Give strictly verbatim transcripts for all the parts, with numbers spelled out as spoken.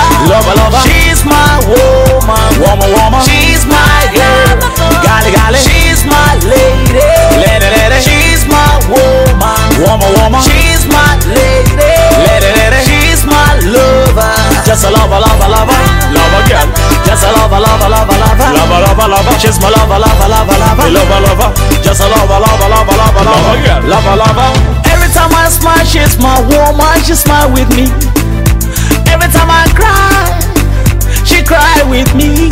lover, lover. She's my woman, woman, woman. She's my girl, golly, golly. She's my lady, lady, lady. She's my woman, woman, woman. She's my lady, lady, lady. She's my lover, just a lover, lover, lover, lover girl. Just a lover, lover, lover, lover, lover, lover, lover. She's my lover, lover, lover, lover, lover, lover. Just a lover, lover, lover, lover, lover girl, lover, lover. Every time I smile, she's my woman. She smile with me. Every time I cry, she cry with me.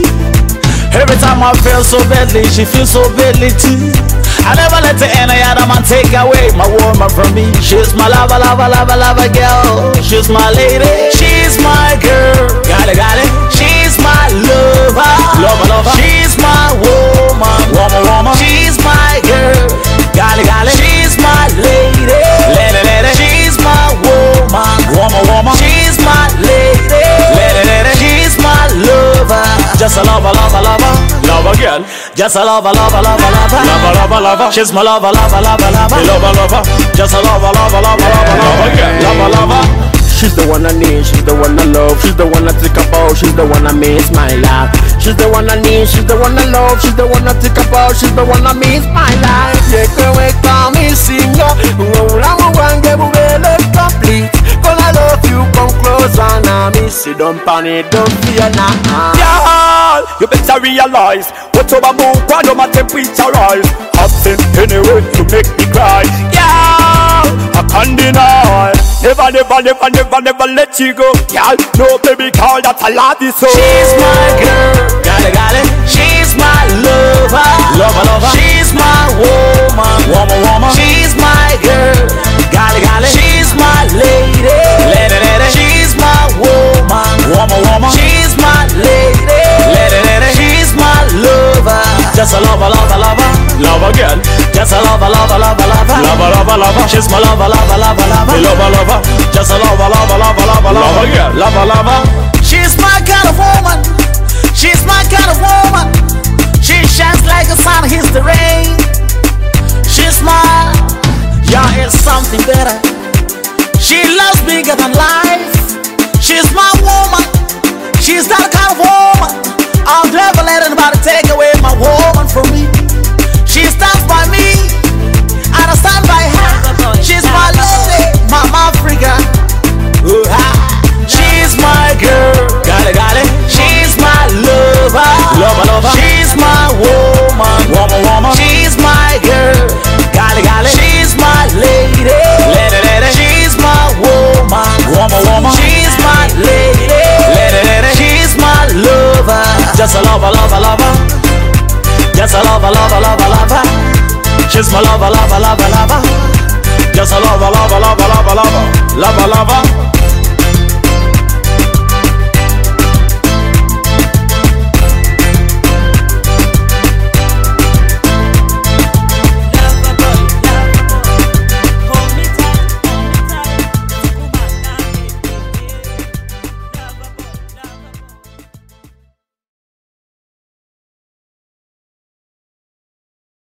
Every time I feel so badly, she feels so badly too. I never let any other man take away my woman from me. She's my lover, lover, lover, lover girl. She's my lady. She's my girl. Got it, got it. She's my lover, lover, lover. She's my woman, woman, woman. She's my girl. Got it, got it. She's my lady, lady, lady. She's my woman, woman, woman. She's my lady, lady, lady. She's my lover. Just a lover, lover, lover, lover girl. Just a lover, lover, lover, lover, lover, lover, lover. She's my lover, lover, lover, lover, lover, lover. Just a lover, lover, lover, lover, lover girl, lover, lover. She's the one I need, she's the one I love. She's the one I think about, she's the one I miss my life. She's the one I need, she's the one I love. She's the one I think about, she's the one I miss my life. Yeah, girl, we call me singer. Roll on one, get away, complete. Cause I love you, come close and I miss you. Don't panic, don't fear now. Yeah, you better realize whatever move, one no matter temperature rise. Absent anyway to make me cry. Yeah, I can't deny. Never, never, never, never, never let you go. Yeah, no baby girl, that's a lot is so. She's my girl, got it, got it. She's my lover, lover, lover. She's my woman, woman, woman. She's my girl, got it, got it. She's my lady, lady, lady. She's my woman, woman, woman. She's my lady, lady, lady. She's my lover, just a lover, lover, lover, lover girl. Just a lover, lover, lover, lover, lover, lover, lover. She's my lover, lover, lover, lover, lover, lover. Just a lover, lover, lover, lover, lover girl, lover, lover. She's my kind of woman. She's my kind of woman. She shines like the sun hits the rain. She's my, yeah, it's something better. She loves bigger than life. She's my woman. She's that kind of woman. I'll never let anybody take away my woman from me. She stands by me, and I stand by her. She's my lady, Mama Africa. Ooh, ah. She's my girl, got it, got it. She's my lover, lover, lover. She's my woman, woman, woman. She's my girl, got it, got it. She's my lady, lady, lady. She's my woman, woman, woman. She's my lady, lady, lady. She's my lover, just a lover, lover, lover. Just a lover, lover, lover, lover. She's my lover, lover, lover, lover. Just a lover, lover, lover, lover, lover, lover, lover.